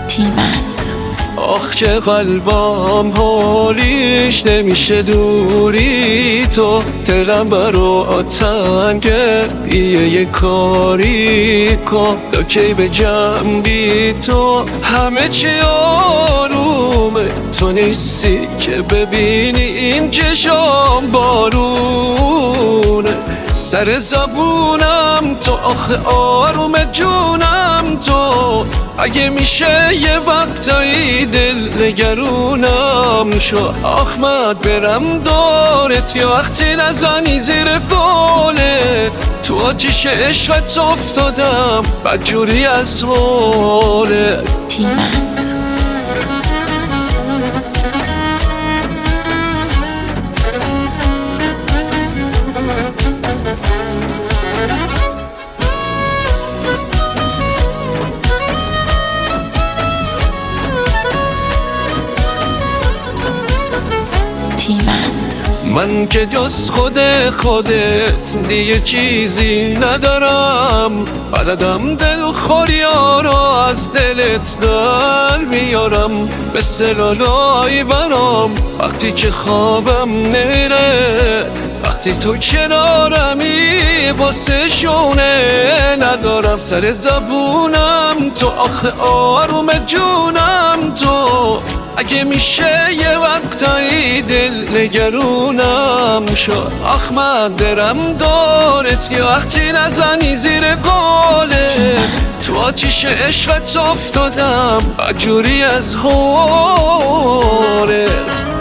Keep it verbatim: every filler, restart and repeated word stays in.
تیمند. آخ که قلبم حالیش نمیشه دوری تو، دلم برا تنگه بیه یه کاری کن، تا کی به جنبی تو همه چی آرومه، تو نیستی که ببینی این چشام بارونه، سر زبونم تو آخه آروم جونم تو، اگه میشه یه وقتایی دل نگرونم شو، آخ من برم دارت یه وقتی نزنی زیر قولت، تو آتیش عشقت افتادم بدجوری از حالت. تیمند. من که جز خود خودت دیگه چیزی ندارم، بلدم دل خوریا را از دلت در میارم، به سلالای برام وقتی که خوابم نمیره، وقتی تو کنارمی واسه شونه ندارم، سر زبونم تو آخه آروم جونم تو، اگه میشه یه وقتایی دل نگرونم شو، آخ من درم دارت یه وقتی نزنی زیر قولت، تو آتیش عشقت افتادم بدجوری از حالت.